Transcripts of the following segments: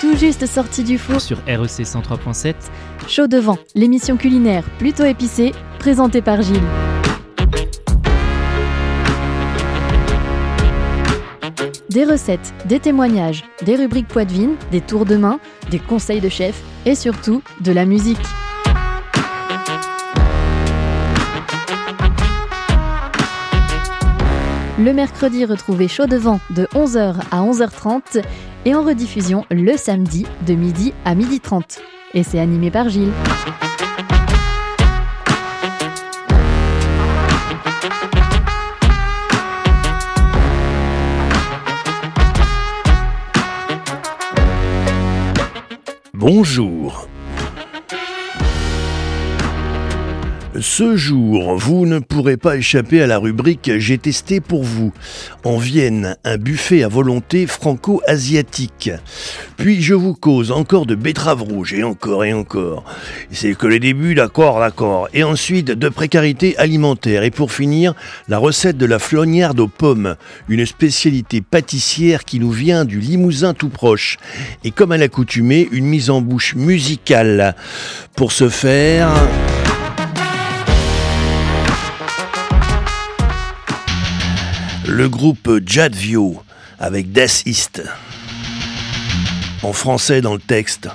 tout juste sorti du four sur REC 103.7. Chaud devant, l'émission culinaire plutôt épicée, présentée par Gilles. Des recettes, des témoignages, des rubriques poitevines, des tours de main, des conseils de chef et surtout de la musique. Le mercredi, retrouvez Chaud devant de 11h à 11h30 et en rediffusion le samedi de midi à 12h30. Et c'est animé par Gilles. Bonjour. Ce jour, vous ne pourrez pas échapper à la rubrique « J'ai testé pour vous ». En Vienne, un buffet à volonté franco-asiatique. Puis je vous cause encore de betteraves rouges, et encore et encore. C'est que les débuts, d'accord. Et ensuite, de précarité alimentaire. Et pour finir, la recette de la flognarde aux pommes, une spécialité pâtissière qui nous vient du Limousin tout proche. Et comme à l'accoutumée, une mise en bouche musicale. Pour ce faire... le groupe Jadvio avec Das Ist. En français dans le texte.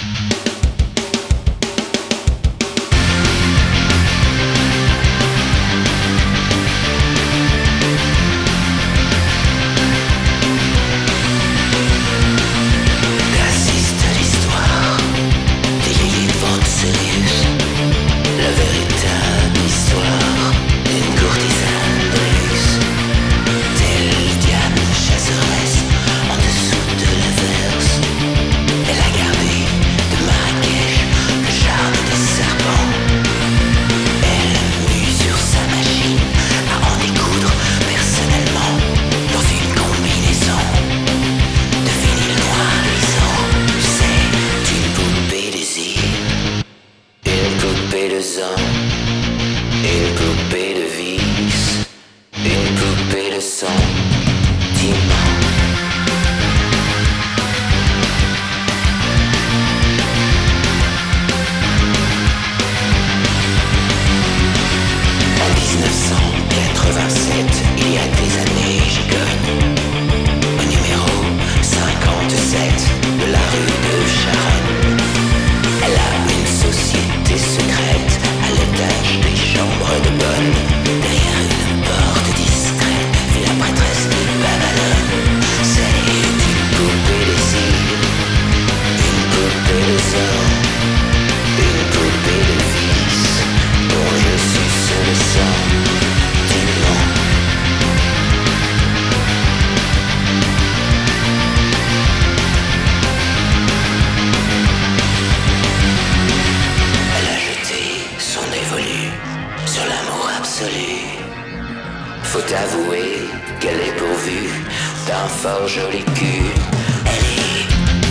Faut avouer qu'elle est pourvue d'un fort joli cul. Elle est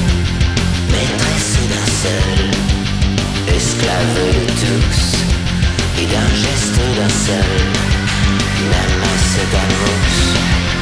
maîtresse d'un seul, esclave de tous, et d'un geste d'un seul, même c'est un mousse.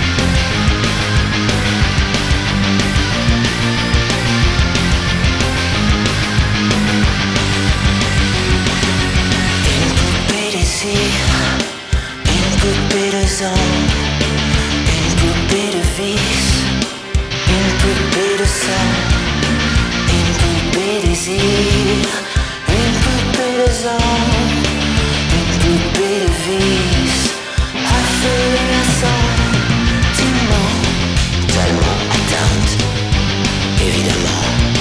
Une poupée désir, une poupée de sang, une poupée de vice, une poupée de sang, une poupée désir, une poupée de sang, une poupée de vice, à feu et à sentiment, tellement atteinte, évidemment.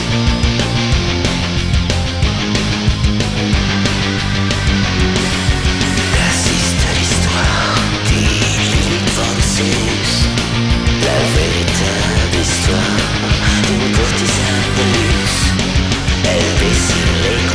La véritable histoire d'une courtisane de luxe. Elle dessine les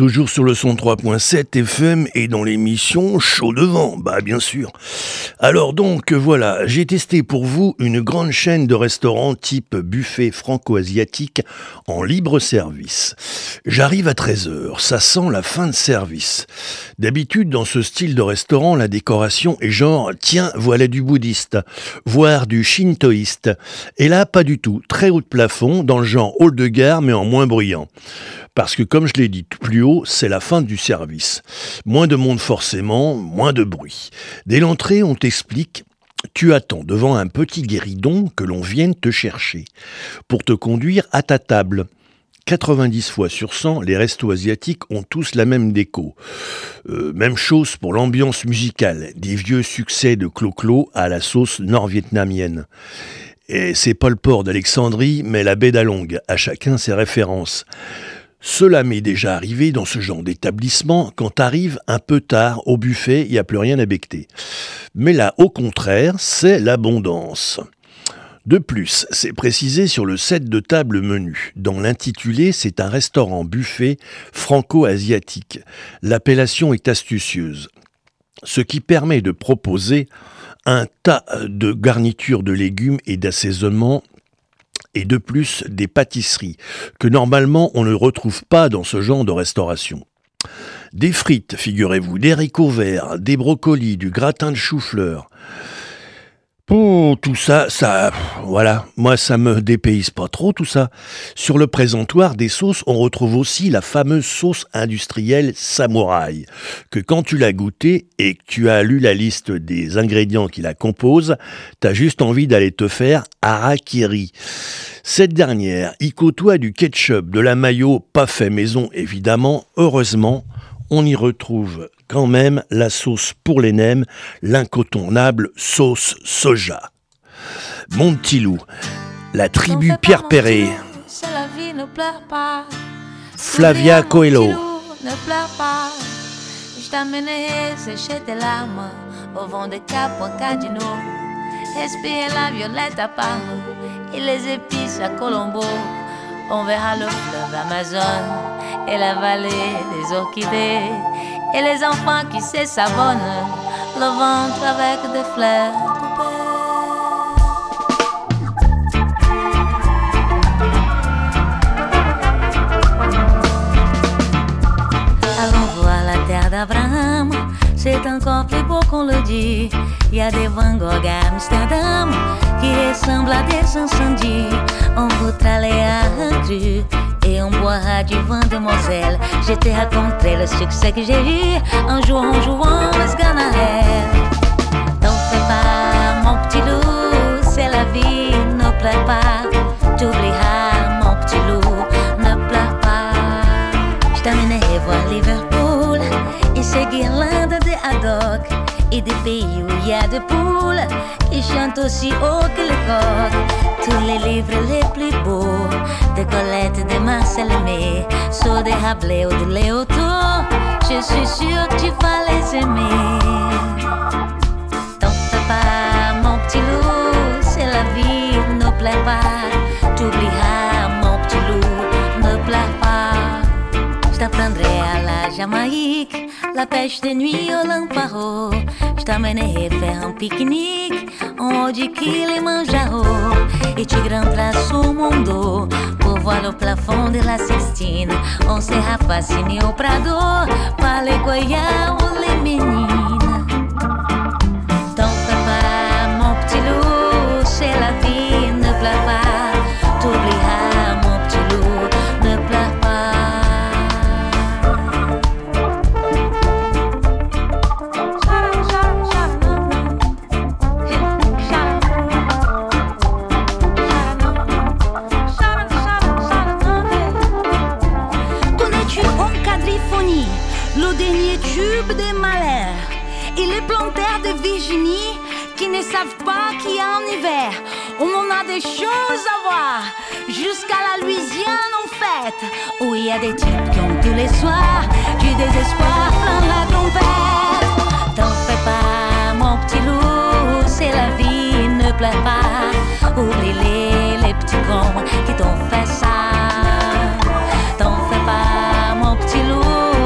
Toujours sur le 103.7 FM et dans l'émission Chaud devant, bah bien sûr. Alors donc voilà, j'ai testé pour vous une grande chaîne de restaurants type buffet franco-asiatique en libre service. J'arrive à 13h, ça sent la fin de service. D'habitude dans ce style de restaurant, la décoration est genre tiens voilà du bouddhiste, voire du shintoïste. Et là pas du tout, très haut de plafond, dans le genre hall de gare mais en moins bruyant. Parce que comme je l'ai dit plus haut, c'est la fin du service. Moins de monde forcément, moins de bruit. Dès l'entrée, on t'explique, tu attends devant un petit guéridon que l'on vienne te chercher pour te conduire à ta table. 90 fois sur 100, les restos asiatiques ont tous la même déco. Même chose pour l'ambiance musicale, des vieux succès de Clo-Clo à la sauce nord-vietnamienne. Et c'est pas le port d'Alexandrie, mais la baie d'Along, à chacun ses références. Cela m'est déjà arrivé dans ce genre d'établissement quand t'arrives un peu tard au buffet, il n'y a plus rien à becqueter. Mais là, au contraire, c'est l'abondance. De plus, c'est précisé sur le set de table menu. Dans l'intitulé, c'est un restaurant buffet franco-asiatique. L'appellation est astucieuse, ce qui permet de proposer un tas de garnitures de légumes et d'assaisonnements et de plus des pâtisseries que normalement on ne retrouve pas dans ce genre de restauration. Des frites, figurez-vous, des haricots verts, des brocolis, du gratin de chou-fleur. Oh, tout ça, voilà, moi ça me dépayse pas trop tout ça. Sur le présentoir des sauces, on retrouve aussi la fameuse sauce industrielle samouraï, que quand tu l'as goûtée et que tu as lu la liste des ingrédients qui la composent, t'as juste envie d'aller te faire harakiri. Cette dernière y côtoie du ketchup, de la mayo, pas fait maison évidemment, heureusement, on y retrouve quand même la sauce pour les nems, l'incontournable sauce soja. Mon petit loup, la tribu Pierre Perret, Flavia Coelho. Ne pleure pas, je t'amènerai sécher tes larmes au vent de Cap Cadino. Respire la violette à Paro et les épices à Colombo. On verra le fleuve Amazon et la vallée des orchidées et les enfants qui se savonnent le ventre avec des fleurs coupées. Allons voir la terre d'Abraham, c'est encore plus beau qu'on le dit. Il y a des Van Gogh à Amsterdam qui ressemblent à des incendies. On goûtera les hardus et on boira du vin de Moselle. Je te raconterai le succès que j'ai eu un jour en jouant au Sganarelle. T'en fais pas mon petit loup, c'est la vie, ne pleure pas. T'oublieras mon petit loup, ne pleure pas. Je t'amènerai voir Liverpool et ses guirlandes de haddock et des pays où il y a des poules qui chantent aussi haut que les coqs. Tous les livres les plus beaux de Colette, de Marcel Aimé, ceux de Rabelais ou de Léoto, je suis sûre que tu vas les aimer. T'en fais pas mon petit loup, c'est la vie, ne pleure pas. T'oublieras mon petit loup, ne pleure pas. Je t'apprendrai à la Jamaïque, la pêche de nuit au Lamparo. Je t'amènerai faire un pique-nique en haut du Kilimanjaro. Et tu grimperas sur mon dos pour voir le plafond de la Sixtine. On sera fasciné au Prado par les goyas ou les menines. T'en fais pas mon petit loup, c'est la vie, ne pleure pas. T'oublieras mon petit loup, ne pleure pas. Le dernier tube des malheurs et les plantaires de Virginie qui ne savent pas qu'il y a un hiver. On en a des choses à voir jusqu'à la Louisiane en fête, où il y a des types qui ont tous les soirs du désespoir plein la trompette. T'en fais pas mon petit loup, c'est la vie, ne pleure pas. Oublie les petits cons qui t'ont fait ça. T'en fais pas mon petit loup,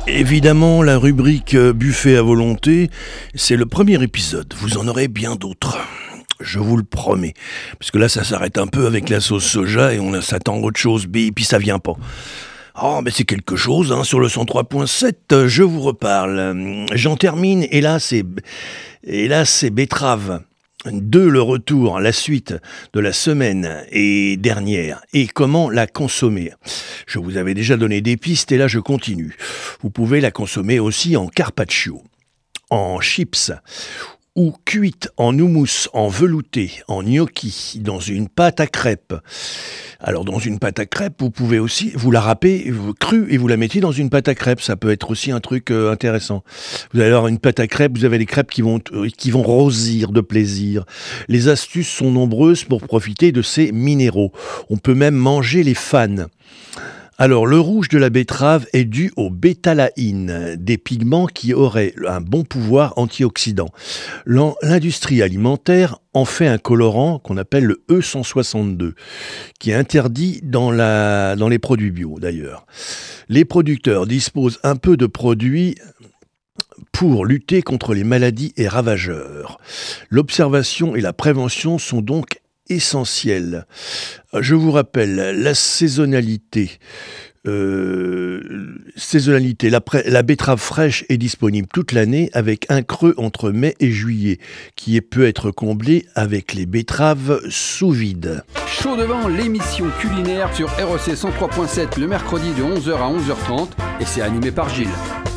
Évidemment, la rubrique Buffet à volonté, c'est le premier épisode. Vous en aurez bien d'autres. Je vous le promets. Parce que là, ça s'arrête un peu avec la sauce soja et on s'attend à autre chose, et puis ça vient pas. Oh, mais c'est quelque chose, hein, sur le 103.7, je vous reparle. J'en termine, et là, c'est betterave. Le retour, la suite de la semaine et dernière, et comment la consommer. Je vous avais déjà donné des pistes, et là, je continue. Vous pouvez la consommer aussi en carpaccio, en chips, ou cuite en houmous, en velouté, en gnocchi, dans une pâte à crêpes. Alors dans une pâte à crêpes, vous pouvez aussi, vous la râpez crue et vous la mettez dans une pâte à crêpes. Ça peut être aussi un truc intéressant. Vous allez avoir une pâte à crêpes, vous avez les crêpes qui vont rosir de plaisir. Les astuces sont nombreuses pour profiter de ces minéraux. On peut même manger les fans. Alors, le rouge de la betterave est dû aux bétalaïnes, des pigments qui auraient un bon pouvoir antioxydant. L'industrie alimentaire en fait un colorant qu'on appelle le E162, qui est interdit dans les produits bio d'ailleurs. Les producteurs disposent un peu de produits pour lutter contre les maladies et ravageurs. L'observation et la prévention sont donc essentiel. Je vous rappelle la saisonnalité. La betterave fraîche est disponible toute l'année avec un creux entre mai et juillet qui peut être comblé avec les betteraves sous vide. Chaud devant, l'émission culinaire sur REC 103.7 le mercredi de 11h à 11h30 et c'est animé par Gilles.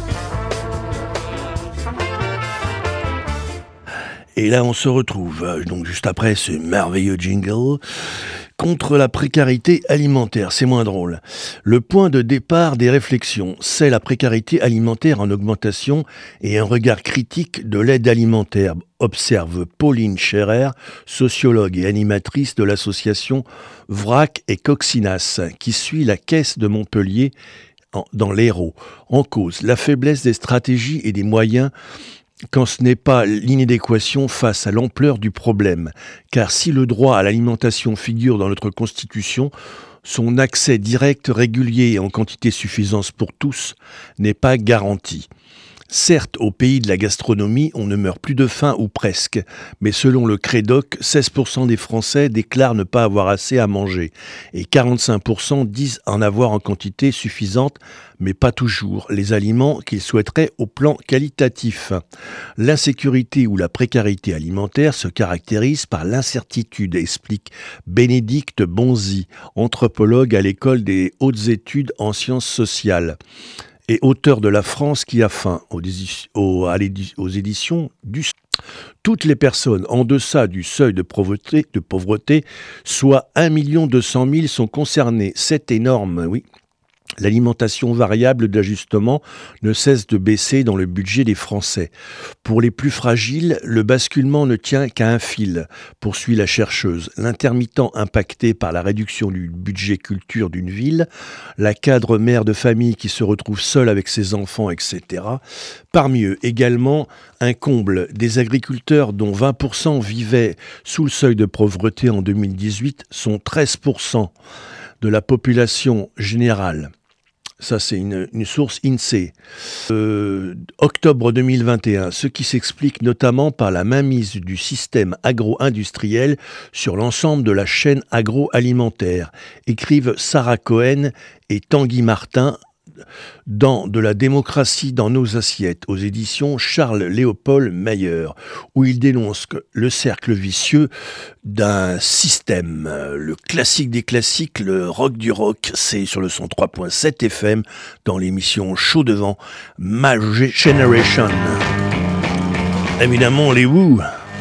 Et là, on se retrouve, donc juste après ce merveilleux jingle, contre la précarité alimentaire. C'est moins drôle. Le point de départ des réflexions, c'est la précarité alimentaire en augmentation et un regard critique de l'aide alimentaire, observe Pauline Scherer, sociologue et animatrice de l'association VRAC et Coxinas, qui suit la caisse de Montpellier dans l'Hérault. En cause, la faiblesse des stratégies et des moyens quand ce n'est pas l'inadéquation face à l'ampleur du problème. Car si le droit à l'alimentation figure dans notre Constitution, son accès direct, régulier et en quantité suffisante pour tous n'est pas garanti. Certes, au pays de la gastronomie, on ne meurt plus de faim ou presque, mais selon le Crédoc, 16% des Français déclarent ne pas avoir assez à manger et 45% disent en avoir en quantité suffisante, mais pas toujours, les aliments qu'ils souhaiteraient au plan qualitatif. L'insécurité ou la précarité alimentaire se caractérise par l'incertitude, explique Bénédicte Bonzi, anthropologue à l'école des hautes études en sciences sociales et auteur de La France qui a faim, aux éditions du... Toutes les personnes en deçà du seuil de pauvreté, soit 1 200 000 sont concernées. C'est énorme, oui. L'alimentation variable d'ajustement ne cesse de baisser dans le budget des Français. Pour les plus fragiles, le basculement ne tient qu'à un fil, poursuit la chercheuse. L'intermittent impacté par la réduction du budget culture d'une ville, la cadre mère de famille qui se retrouve seule avec ses enfants, etc. Parmi eux, également, un comble des agriculteurs dont 20% vivaient sous le seuil de pauvreté en 2018 sont 13% de la population générale. Ça, c'est une source INSEE. Octobre 2021, ce qui s'explique notamment par la mainmise du système agro-industriel sur l'ensemble de la chaîne agroalimentaire, écrivent Sarah Cohen et Tanguy Martin dans De la démocratie dans nos assiettes, aux éditions Charles-Léopold Mayer, où il dénonce le cercle vicieux d'un système. Le classique des classiques, le rock du rock, c'est sur le 103.7 FM, dans l'émission Chaud devant, My Generation. Évidemment, les Who.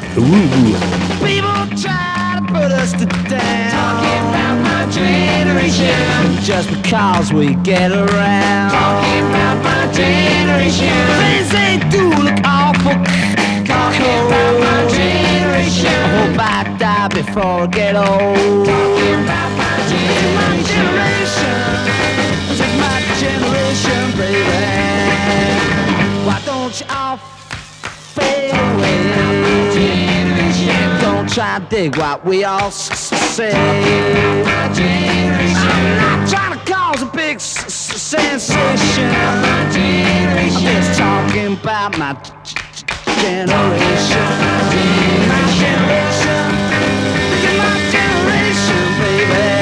People try to put us to down, talking about my generation, just because we get around, talking about my generation, things they do look awful, talking about my generation, I hope I die before I get old, talking about my generation, take my generation, baby, why don't you all fade away? Don't try to dig what we all say. I'm not trying to cause a big sensation. about my generation. My generation. Look at my generation, baby.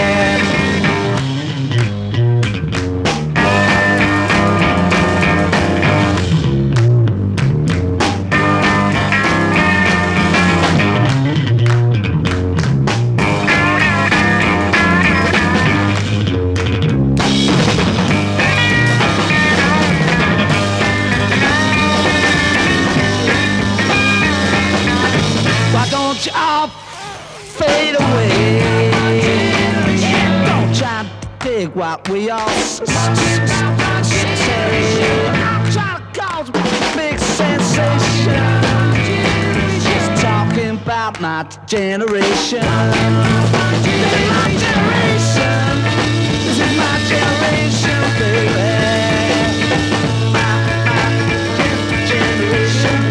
You all fade away. Don't try to dig what we all say. I'm trying to cause a big sensation. Just talking about my generation. This is my generation. This is my generation, baby. My generation.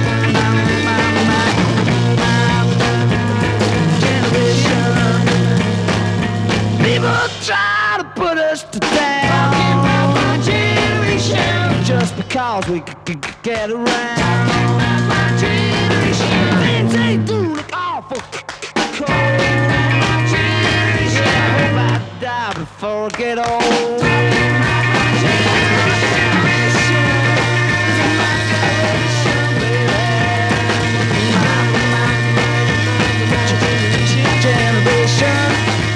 People try to put us to down. Talking about my generation. Just because we could get around. My generation. Things they do look awful cold. My generation. I hope I die before I get old. My generation. This is my generation, baby. My generation.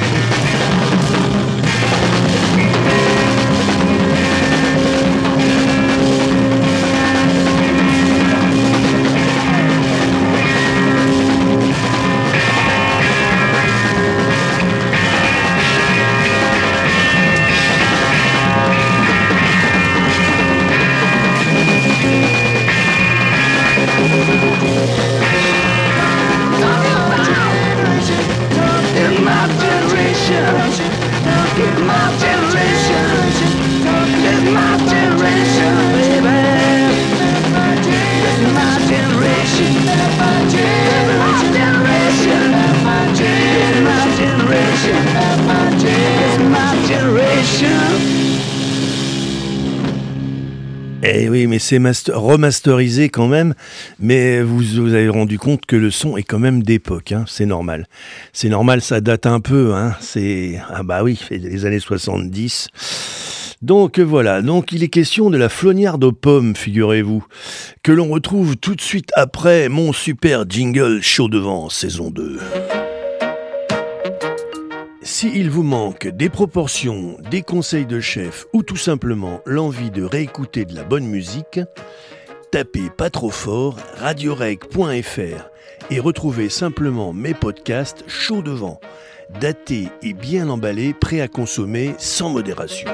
Eh oui, mais c'est remasterisé quand même, mais vous avez rendu compte que le son est quand même d'époque, hein, c'est normal. C'est normal, ça date un peu, hein, ah bah oui, c'est les années 70. Donc voilà, donc il est question de la flognarde aux pommes, figurez-vous, que l'on retrouve tout de suite après mon super jingle Chaud devant, saison 2. S'il vous manque des proportions, des conseils de chef ou tout simplement l'envie de réécouter de la bonne musique, tapez pas trop fort radioreg.fr et retrouvez simplement mes podcasts Chaud devant, datés et bien emballés, prêts à consommer sans modération.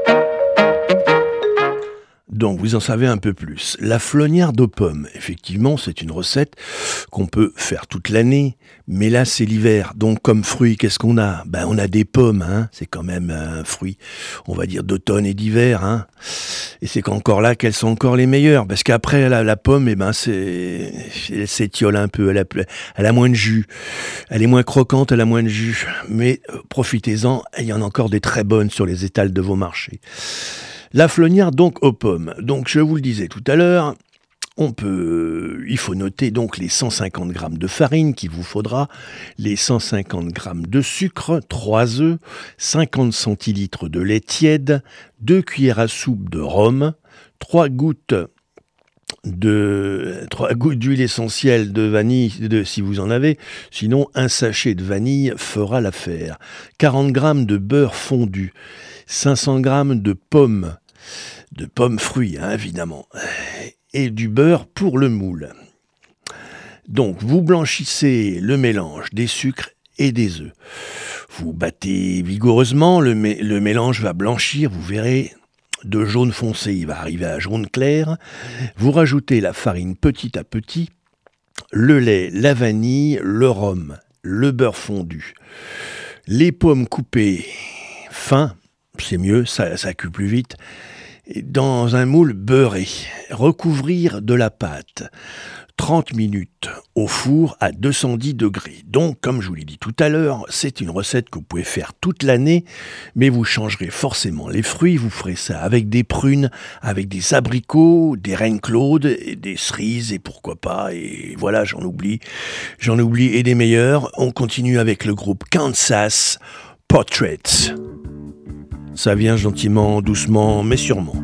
Donc vous en savez un peu plus. La flognarde aux pommes, effectivement, c'est une recette qu'on peut faire toute l'année, mais là c'est l'hiver. Donc comme fruit, qu'est-ce qu'on a ? Ben on a des pommes, hein. C'est quand même un fruit, on va dire d'automne et d'hiver, hein. Et c'est qu'encore là qu'elles sont encore les meilleures, parce qu'après la pomme, eh ben elle s'étiole un peu, elle a moins de jus, elle est moins croquante, elle a moins de jus. Mais profitez-en, il y en a encore des très bonnes sur les étals de vos marchés. La flognarde donc aux pommes. Donc je vous le disais tout à l'heure, il faut noter donc les 150 grammes de farine qu'il vous faudra, les 150 grammes de sucre, 3 œufs, 50 centilitres de lait tiède, 2 cuillères à soupe de rhum, 3 gouttes d'huile essentielle de vanille, si vous en avez, sinon un sachet de vanille fera l'affaire, 40 grammes de beurre fondu, 500 grammes de pommes fruits, hein, évidemment, et du beurre pour le moule. Donc, vous blanchissez le mélange des sucres et des œufs. Vous battez vigoureusement, le mélange va blanchir, vous verrez, de jaune foncé, il va arriver à jaune clair. Vous rajoutez la farine petit à petit, le lait, la vanille, le rhum, le beurre fondu, les pommes coupées fin, c'est mieux, ça cuit plus vite, dans un moule beurré, recouvrir de la pâte. 30 minutes au four à 210 degrés. Donc, comme je vous l'ai dit tout à l'heure, c'est une recette que vous pouvez faire toute l'année, mais vous changerez forcément les fruits. Vous ferez ça avec des prunes, avec des abricots, des reines claudes, et des cerises, et pourquoi pas, et voilà, j'en oublie, et des meilleurs. On continue avec le groupe Kansas Portraits. Ça vient gentiment, doucement, mais sûrement.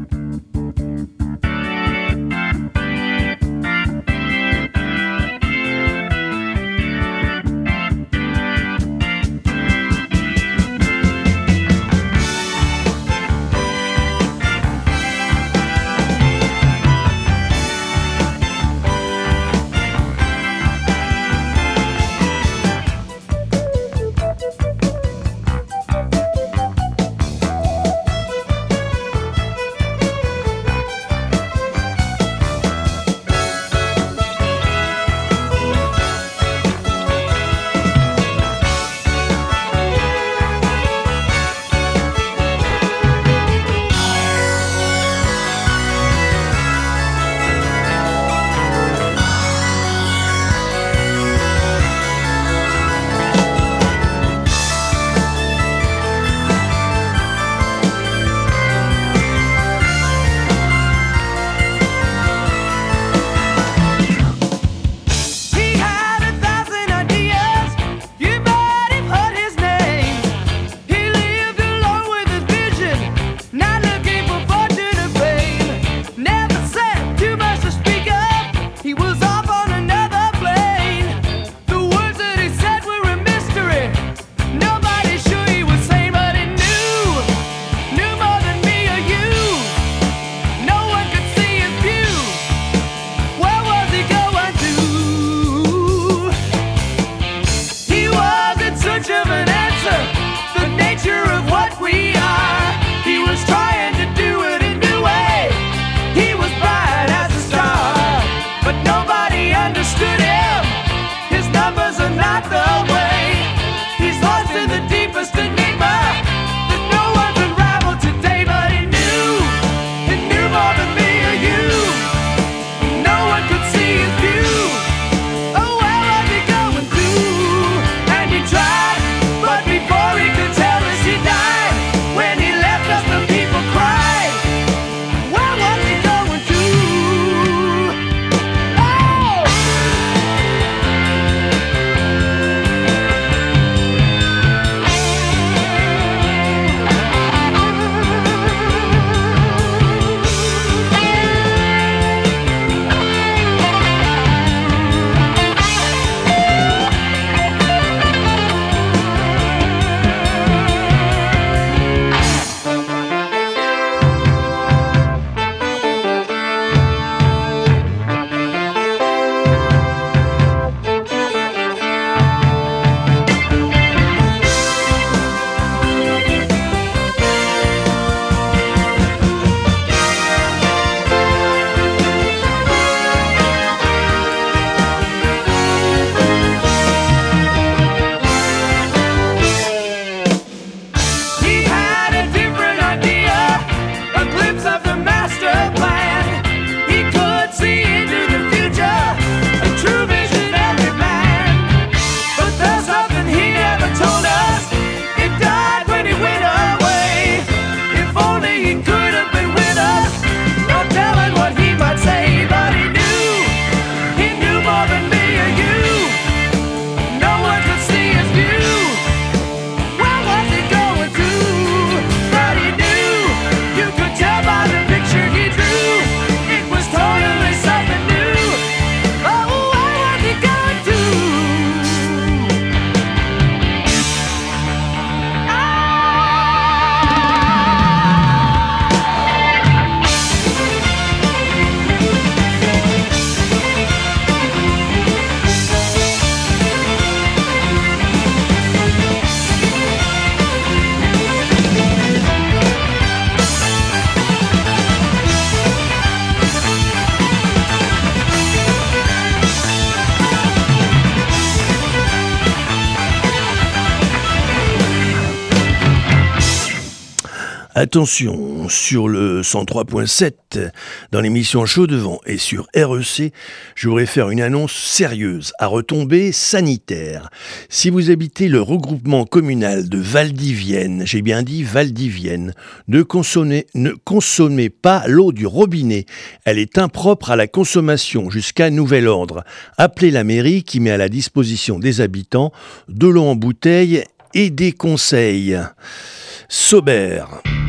Attention, sur le 103.7, dans l'émission Chaud Devant et sur REC, je voudrais faire une annonce sérieuse à retombées sanitaires. Si vous habitez le regroupement communal de Valdivienne, j'ai bien dit Valdivienne, ne consommez pas l'eau du robinet. Elle est impropre à la consommation jusqu'à nouvel ordre. Appelez la mairie qui met à la disposition des habitants de l'eau en bouteille et des conseils. Sober.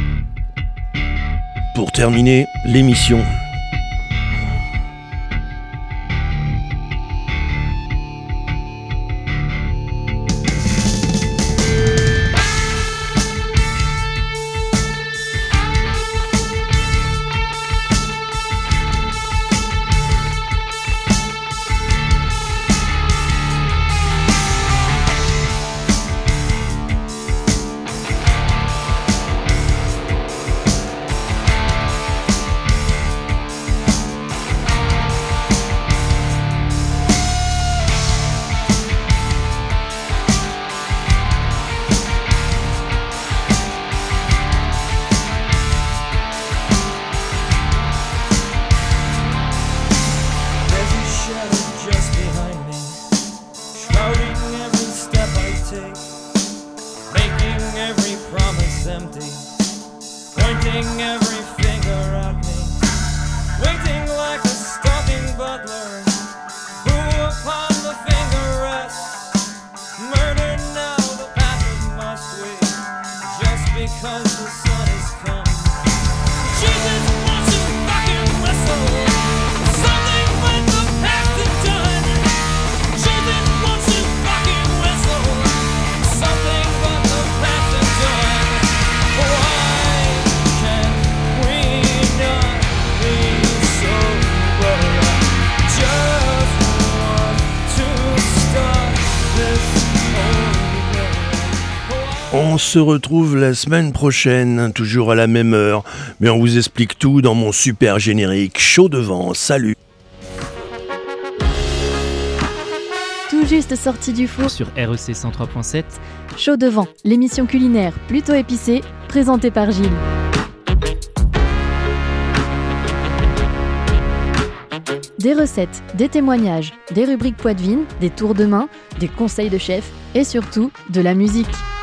Pour terminer l'émission. On se retrouve la semaine prochaine, toujours à la même heure, mais on vous explique tout dans mon super générique Chaud Devant. Salut! Tout juste sorti du four sur REC 103.7. Chaud Devant, l'émission culinaire plutôt épicée, présentée par Gilles. Des recettes, des témoignages, des rubriques poids de vin, des tours de main, des conseils de chef et surtout de la musique.